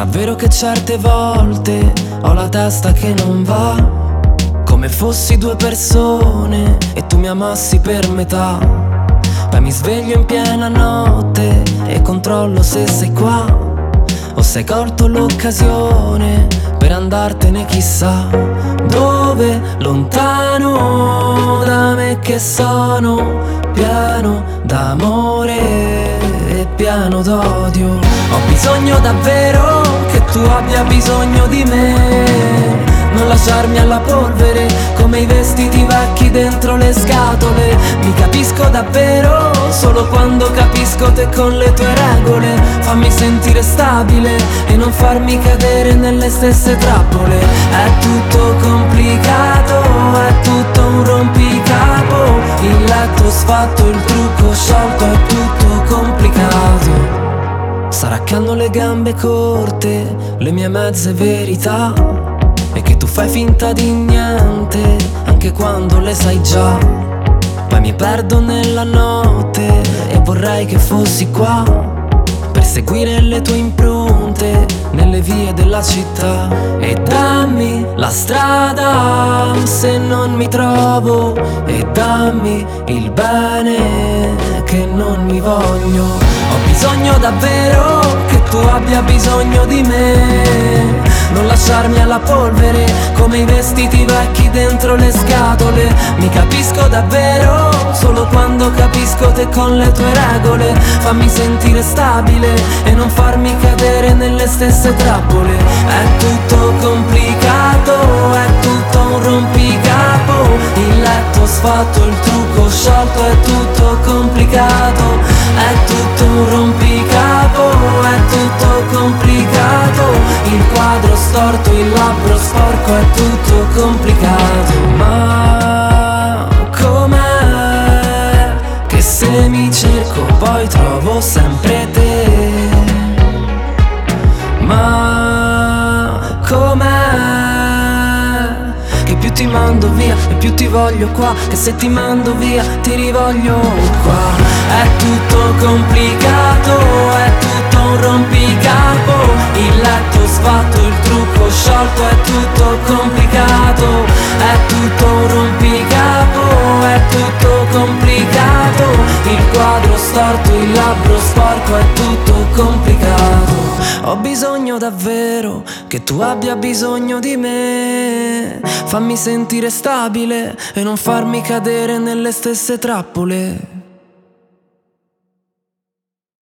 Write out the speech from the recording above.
Sarà vero che certe volte ho la testa che non va, come fossi due persone e tu mi amassi per metà. Poi mi sveglio in piena notte e controllo se sei qua, o se hai colto l'occasione per andartene chissà dove, lontano da me che sono pieno d'amore e pieno d'odio. Ho bisogno davvero che tu abbia bisogno di me, non lasciarmi alla polvere come i vestiti vecchi dentro le scatole. Mi capisco davvero solo quando capisco te con le tue regole. Fammi sentire stabile e non farmi cadere nelle stesse trappole. È tutto complicato, è tutto un rompicapo. Il letto sfatto, il trucco sciolto, è tutto complicato. Sarà che hanno le gambe corte, le mie mezze verità, e che tu fai finta di niente anche quando le sai già. Poi mi perdo nella notte e vorrei che fossi qua per seguire le tue impronte nelle vie della città. E dammi la strada se non mi trovo, e dammi il bene che non mi voglio. Ho bisogno davvero che tu abbia bisogno di me, non lasciarmi alla polvere come i vestiti vecchi dentro le scatole. Mi capisco davvero solo quando capisco te con le tue regole. Fammi sentire stabile e non farmi cadere nelle stesse trappole. È tutto complicato, è tutto un rompicapo. Il letto sfatto, il trucco sciolto, è tutto complicato. È tutto un rompicapo, è tutto complicato. Il quadro storto, il labbro sporco, è tutto complicato. Ma com'è che se mi cerco poi trovo sempre te? Ma com'è che più ti mando via e più ti voglio qua, che se ti mando via ti rivoglio qua. È tutto complicato, è tutto un rompicapo. Il letto sfatto, il trucco sciolto, è tutto complicato. È tutto un rompicapo, è tutto complicato. Il quadro storto, il labbro sporco, è tutto complicato. Ho bisogno davvero che tu abbia bisogno di me. Fammi sentire stabile e non farmi cadere nelle stesse trappole.